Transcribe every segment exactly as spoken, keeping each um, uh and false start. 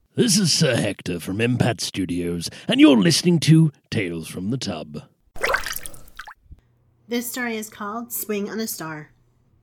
This is Sir Hector from Impact Studios, and you're listening to Tales from the Tub. This story is called Swing on a Star.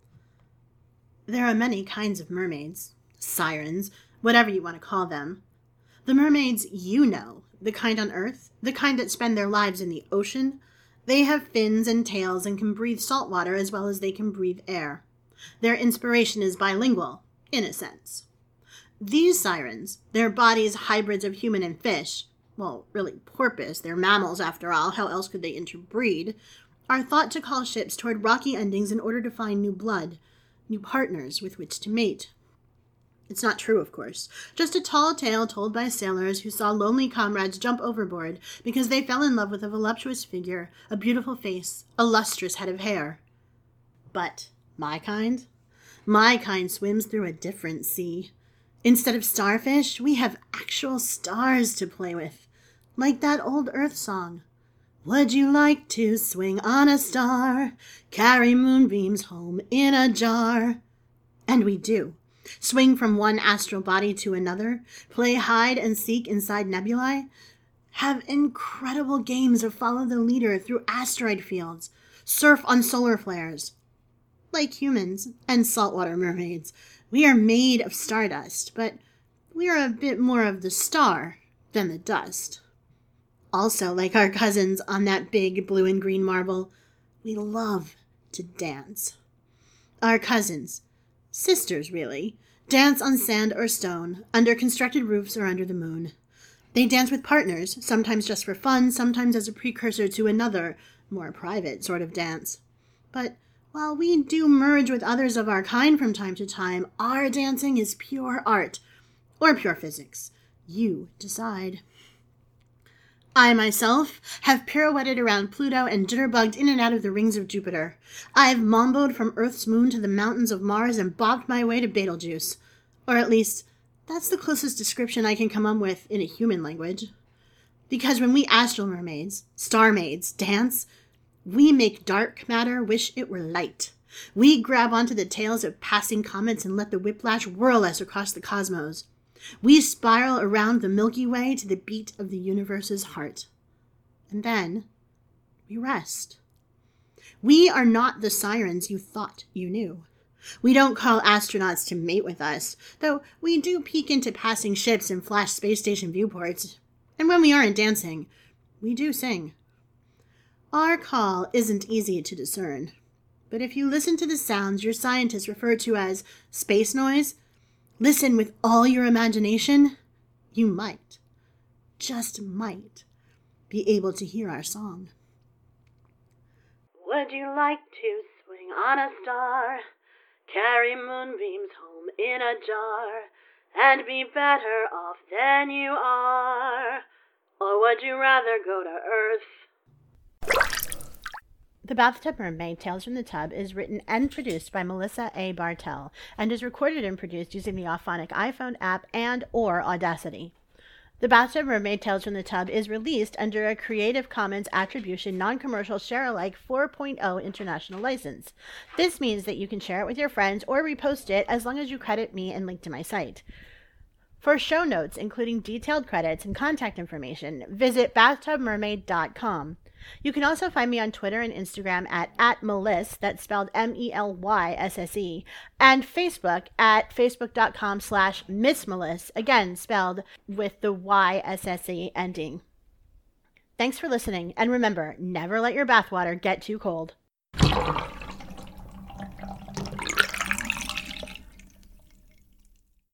There are many kinds of mermaids, sirens, whatever you want to call them. The mermaids you know, the kind on Earth, the kind that spend their lives in the ocean, they have fins and tails and can breathe salt water as well as they can breathe air. Their inspiration is bilingual, in a sense. These sirens, their bodies hybrids of human and fish, well, really porpoise, they're mammals after all, how else could they interbreed, are thought to call ships toward rocky endings in order to find new blood, new partners with which to mate. It's not true, of course. Just a tall tale told by sailors who saw lonely comrades jump overboard because they fell in love with a voluptuous figure, a beautiful face, a lustrous head of hair. But my kind? My kind swims through a different sea. Instead of starfish, we have actual stars to play with, like that old Earth song. Would you like to swing on a star, carry moonbeams home in a jar? And we do. Swing from one astral body to another, play hide and seek inside nebulae, have incredible games of follow the leader through asteroid fields, surf on solar flares. Like humans and saltwater mermaids, we are made of stardust, but we are a bit more of the star than the dust. Also, like our cousins on that big blue and green marble, we love to dance. Our cousins, sisters really, dance on sand or stone, under constructed roofs or under the moon. They dance with partners, sometimes just for fun, sometimes as a precursor to another, more private sort of dance. But while we do merge with others of our kind from time to time, our dancing is pure art, or pure physics. You decide. I myself have pirouetted around Pluto and jitterbugged in and out of the rings of Jupiter. I've mamboed from Earth's moon to the mountains of Mars and bobbed my way to Betelgeuse. Or at least, that's the closest description I can come up with in a human language. Because when we astral mermaids, star maids, dance, we make dark matter wish it were light. We grab onto the tails of passing comets and let the whiplash whirl us across the cosmos. We spiral around the Milky Way to the beat of the universe's heart. And then we rest. We are not the sirens you thought you knew. We don't call astronauts to mate with us, though we do peek into passing ships and flash space station viewports. And when we aren't dancing, we do sing. Our call isn't easy to discern, but if you listen to the sounds your scientists refer to as space noise, listen with all your imagination, you might, just might, be able to hear our song. Would you like to swing on a star, carry moonbeams home in a jar, and be better off than you are? Or would you rather go to Earth? The Bathtub Mermaid, Tales from the Tub, is written and produced by Melissa A. Bartell and is recorded and produced using the Auphonic iPhone app and or Audacity. The Bathtub Mermaid, Tales from the Tub is released under a Creative Commons Attribution Non-Commercial Share-alike four point oh international license. This means that you can share it with your friends or repost it as long as you credit me and link to my site. For show notes, including detailed credits and contact information, visit bathtub mermaid dot com. You can also find me on Twitter and Instagram at, at Melysse, that's spelled M E L Y S S E, and Facebook at facebook.com slash Miss Melysse, again spelled with the Y S S E ending. Thanks for listening, and remember, never let your bathwater get too cold.